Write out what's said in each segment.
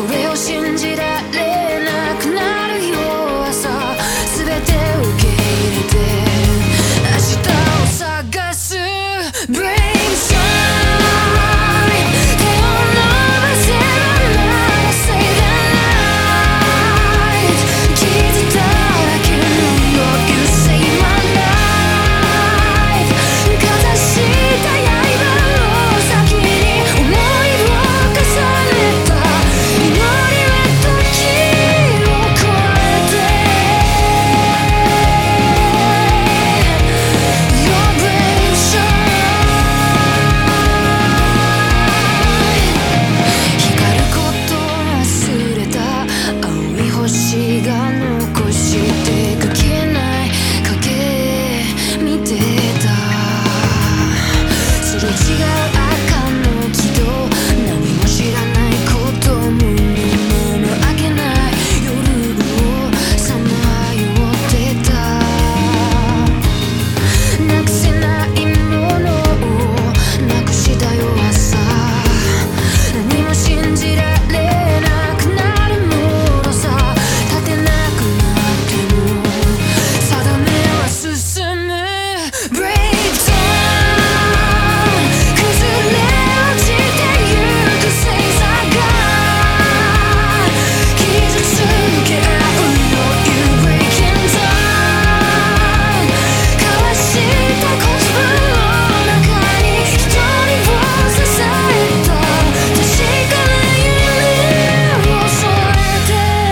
れを信じられなくなる弱さ全て受け入れて明日を探す Bring sunshine 手を伸ばせるなら Say that night 傷だらけの You save my life かざした刃の先に思いを重ねた祈りは時を超えて Your brave shine 光ること忘れた青い星が残してく消えない影見てたすれ違う赤の木と何も知らないことも胸の開けない夜をさまよってたなくせないものをなくした弱さ何も信じられなくなるもろさ立てなくなっても定めは進む Break down 崩れ落ちてゆく星座が傷つけ合うの You breaking down 交わした言葉の中に一人を支えた確かな夢を添えて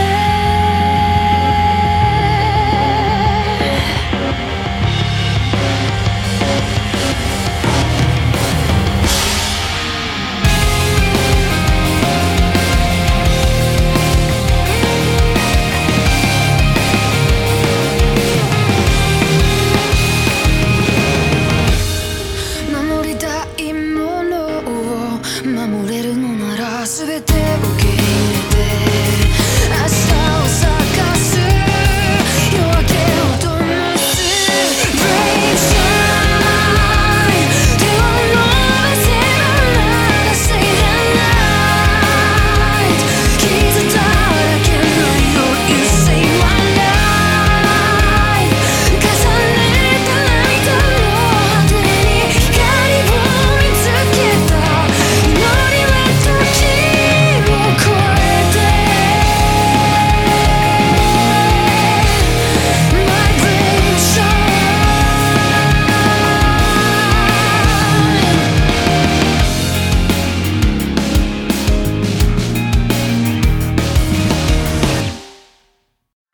守りたいものを守れるのなら全て受け入れて